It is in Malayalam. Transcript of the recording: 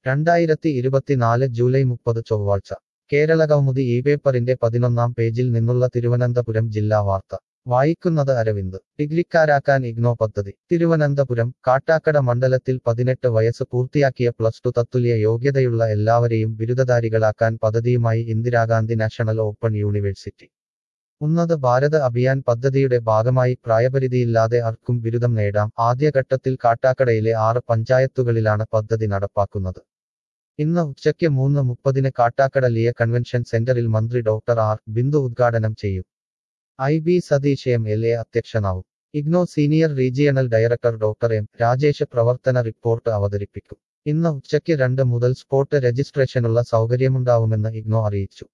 2024 ജൂലൈ 30 ചൊവ്വാഴ്ച കേരളകൗമുദി ഈ പേപ്പറിന്റെ 11-ാം പേജിൽ നിന്നുള്ള തിരുവനന്തപുരം ജില്ലാ വാർത്ത വായിക്കുന്നത് അരവിന്ദ് ഡിഗ്രിക്കാരാക്കാൻ ഇഗ്നോ പദ്ധതി തിരുവനന്തപുരം കാട്ടാക്കട മണ്ഡലത്തിൽ 18 വയസ്സ് പൂർത്തിയാക്കിയ +2 തത്തുല്യ യോഗ്യതയുള്ള എല്ലാവരെയും ബിരുദധാരികളാക്കാൻ പദ്ധതിയുമായി ഇന്ദിരാഗാന്ധി നാഷണൽ ഓപ്പൺ യൂണിവേഴ്സിറ്റി ഉന്നത് ഭാരത് അഭിയാൻ പദ്ധതിയുടെ ഭാഗമായി പ്രായപരിധിയില്ലാതെ ആർക്കും ബിരുദം നേടാം ആദ്യഘട്ടത്തിൽ കാട്ടാക്കടയിലെ 6 പഞ്ചായത്തുകളിലാണ് പദ്ധതി നടപ്പാക്കുന്നത് ഇന്ന് ഉച്ചയ്ക്ക് 3:30 കാട്ടാക്കട ലിയ കൺവെൻഷൻ സെന്ററിൽ മന്ത്രി ഡോക്ടർ ആർ ബിന്ദു ഉദ്ഘാടനം ചെയ്യും IB സതീഷ് MLA അധ്യക്ഷനാവും IGNOU senior regional director doctor M Rajesh പ്രവർത്തന റിപ്പോർട്ട് അവതരിപ്പിക്കും ഇന്ന് ഉച്ചയ്ക്ക് 2 മുതൽ സ്പോട്ട് രജിസ്ട്രേഷനുള്ള സൗകര്യമുണ്ടാവുമെന്ന് ഇഗ്നോ അറിയിച്ചു